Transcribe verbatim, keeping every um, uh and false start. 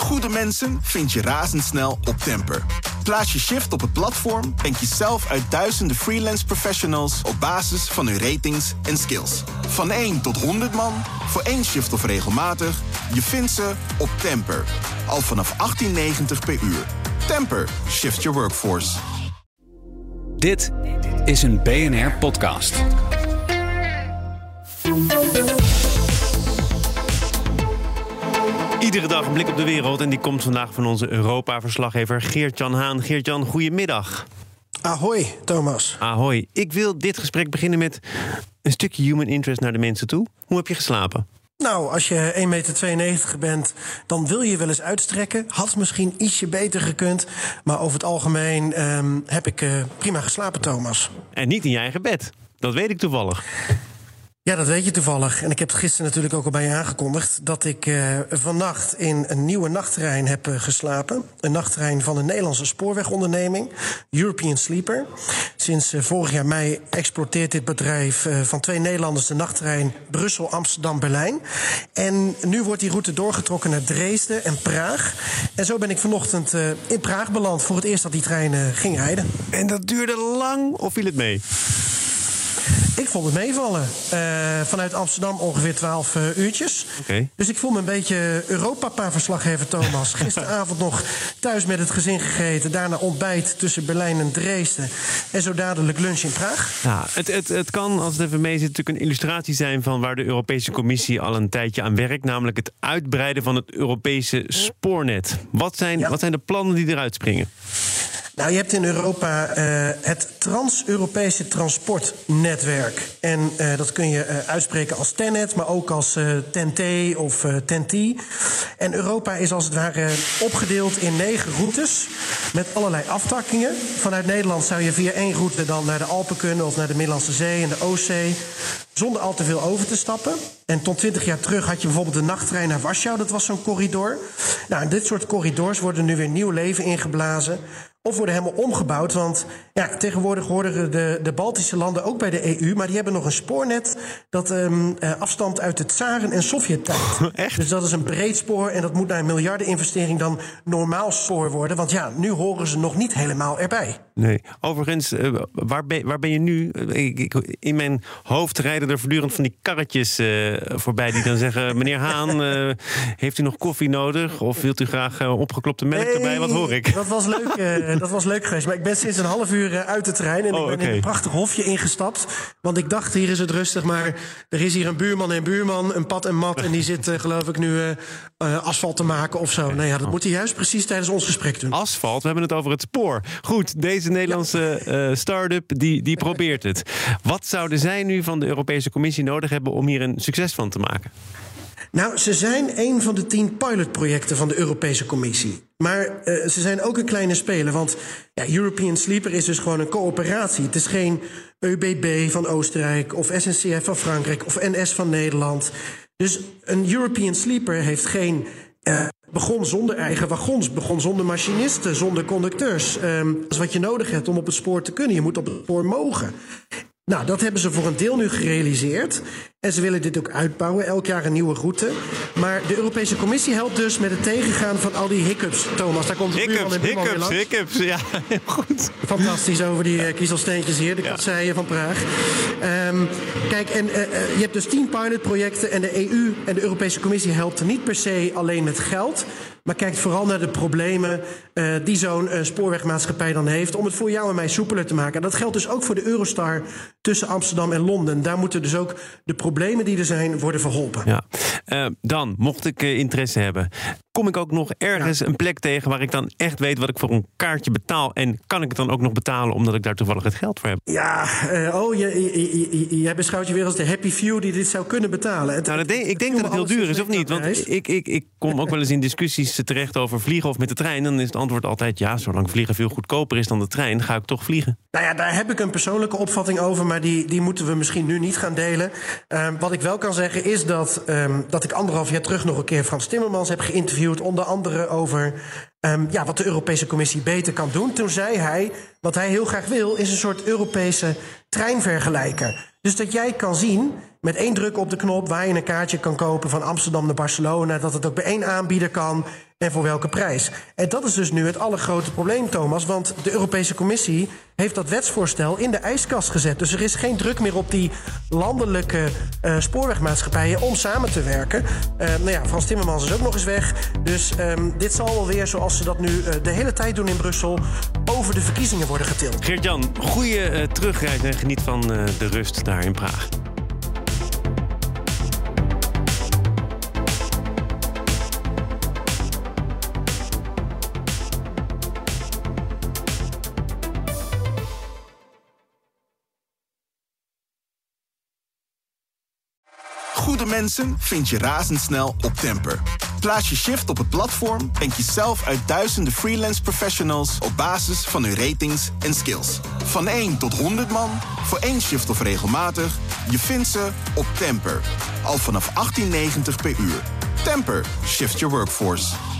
Goede mensen vind je razendsnel op Temper. Plaats je shift op het platform en kies zelf uit duizenden freelance professionals op basis van hun ratings en skills. Van één tot honderd man, voor één shift of regelmatig, je vindt ze op Temper. Al vanaf achttien negentig per uur. Temper, shift your workforce. Dit is een B N R-podcast. Iedere dag een blik op de wereld en die komt vandaag van onze Europa-verslaggever Geert-Jan Haan. Geert-Jan, goedemiddag. Ahoy, Thomas. Ahoy. Ik wil dit gesprek beginnen met een stukje human interest naar de mensen toe. Hoe heb je geslapen? Nou, als je één komma tweeënnegentig meter bent, dan wil je wel eens uitstrekken. Had misschien ietsje beter gekund. Maar over het algemeen um, heb ik uh, prima geslapen, Thomas. En niet in je eigen bed. Dat weet ik toevallig. Ja, dat weet je toevallig. En ik heb het gisteren natuurlijk ook al bij je aangekondigd dat ik uh, vannacht in een nieuwe nachttrein heb uh, geslapen. Een nachttrein van een Nederlandse spoorwegonderneming, European Sleeper. Sinds uh, vorig jaar mei exploiteert dit bedrijf uh, van twee Nederlanders de nachttrein Brussel, Amsterdam, Berlijn. En nu wordt die route doorgetrokken naar Dresden en Praag. En zo ben ik vanochtend uh, in Praag beland voor het eerst dat die trein uh, ging rijden. En dat duurde lang of viel het mee? Ik vond het meevallen. Uh, vanuit Amsterdam ongeveer twaalf uh, uurtjes. Okay. Dus ik voel me een beetje Europapa-verslaggever, Thomas. Gisteravond nog thuis met het gezin gegeten. Daarna ontbijt tussen Berlijn en Dresden. En zo dadelijk lunch in Praag. Ja, het, het, het kan, als het even mee zit, natuurlijk een illustratie zijn van waar de Europese Commissie al een tijdje aan werkt. Namelijk het uitbreiden van het Europese spoornet. Wat zijn, ja. wat zijn de plannen die eruit springen? Nou, je hebt in Europa uh, het Trans-Europese Transportnetwerk. En uh, dat kun je uh, uitspreken als TENNET, maar ook als uh, T E N T of uh, T E N T. En Europa is als het ware opgedeeld in negen routes met allerlei aftakkingen. Vanuit Nederland zou je via één route dan naar de Alpen kunnen of naar de Middellandse Zee en de Oostzee, zonder al te veel over te stappen. En tot twintig jaar terug had je bijvoorbeeld de nachttrein naar Warschau. Dat was zo'n corridor. Nou, en dit soort corridors worden nu weer nieuw leven ingeblazen. Of worden helemaal omgebouwd. Want ja, tegenwoordig horen de, de Baltische landen ook bij de E U. Maar die hebben nog een spoornet dat um, uh, afstamt uit de tsaren- en Sovjet-tijd. Echt? Dus dat is een breed spoor en dat moet na een miljardeninvestering dan normaal spoor worden. Want ja, nu horen ze nog niet helemaal erbij. Nee, overigens, uh, waar, ben, waar ben je nu? Ik, ik, in mijn hoofd rijden er voortdurend van die karretjes uh, voorbij die dan zeggen: meneer Haan, uh, heeft u nog koffie nodig? Of wilt u graag uh, opgeklopte melk nee, erbij? Wat hoor ik? Dat was leuk, uh, dat was leuk geweest. Maar ik ben sinds een half uur uh, uit de trein en oh, ik ben okay. in een prachtig hofje ingestapt. Want ik dacht, hier is het rustig, maar er is hier een buurman en buurman, een pad en mat. En die zit, uh, geloof ik, nu uh, uh, asfalt te maken of zo. Nou ja, dat moet hij juist precies tijdens ons gesprek doen. Asfalt, we hebben het over het spoor. Goed, deze Nederlandse ja. uh, start-up, die, die probeert het. Wat zouden zij nu van de Europese Commissie nodig hebben om hier een succes van te maken? Nou, ze zijn een van de tien pilotprojecten van de Europese Commissie. Maar uh, ze zijn ook een kleine speler, want ja, European Sleeper is dus gewoon een coöperatie. Het is geen E U B B van Oostenrijk of S N C F van Frankrijk of N S van Nederland. Dus een European Sleeper heeft geen Uh, begon zonder eigen wagons, begon zonder machinisten, zonder conducteurs. Um, dat is wat je nodig hebt om op het spoor te kunnen. Je moet op het spoor mogen. Nou, dat hebben ze voor een deel nu gerealiseerd. En ze willen dit ook uitbouwen, elk jaar een nieuwe route. Maar de Europese Commissie helpt dus met het tegengaan van al die hiccups. Thomas, daar komt de buurman en buurman weer langs. Hiccups, ja, heel goed. Fantastisch over die uh, kiezelsteentjes hier, de ja. kasseien van Praag. Um, kijk, en uh, uh, je hebt dus tien pilotprojecten en de E U en de Europese Commissie helpt er niet per se alleen met geld, maar kijkt vooral naar de problemen uh, die zo'n uh, spoorwegmaatschappij dan heeft, om het voor jou en mij soepeler te maken. En dat geldt dus ook voor de Eurostar tussen Amsterdam en Londen. Daar moeten dus ook de problemen die er zijn worden verholpen. Ja. Uh, dan, mocht ik uh, interesse hebben, kom ik ook nog ergens ja. een plek tegen waar ik dan echt weet wat ik voor een kaartje betaal? En kan ik het dan ook nog betalen omdat ik daar toevallig het geld voor heb? Ja, uh, oh, je, je, je, jij beschouwt je weer als de happy few die dit zou kunnen betalen. Het, nou, dat denk, ik denk dat het heel duur is, of niet? Want ik, ik, ik kom ook wel eens in discussies terecht over vliegen of met de trein. Dan is het antwoord altijd ja, zolang vliegen veel goedkoper is dan de trein, ga ik toch vliegen. Nou ja, daar heb ik een persoonlijke opvatting over, maar die, die moeten we misschien nu niet gaan delen. Uh, wat ik wel kan zeggen is dat, um, dat ik anderhalf jaar terug nog een keer Frans Timmermans heb geïnterviewd, onder andere over um, ja, wat de Europese Commissie beter kan doen. Toen zei hij, Wat hij heel graag wil is een soort Europese treinvergelijker. Dus dat jij kan zien, met één druk op de knop, waar je een kaartje kan kopen van Amsterdam naar Barcelona, dat het ook bij één aanbieder kan en voor welke prijs. En dat is dus nu het allergrote probleem, Thomas, want de Europese Commissie heeft dat wetsvoorstel in de ijskast gezet. Dus er is geen druk meer op die landelijke uh, spoorwegmaatschappijen om samen te werken. Uh, nou ja, Frans Timmermans is ook nog eens weg. Dus um, dit zal wel weer, zoals ze dat nu uh, de hele tijd doen in Brussel, over de verkiezingen worden getild. Geert-Jan, goede uh, terugreis en geniet van uh, de rust daar in Praag. Goede mensen vind je razendsnel op Temper. Plaats je shift op het platform en kies zelf uit duizenden freelance professionals op basis van hun ratings en skills. Van één tot honderd man, voor één shift of regelmatig, je vindt ze op Temper. Al vanaf achttien negentig per uur. Temper, shift your workforce.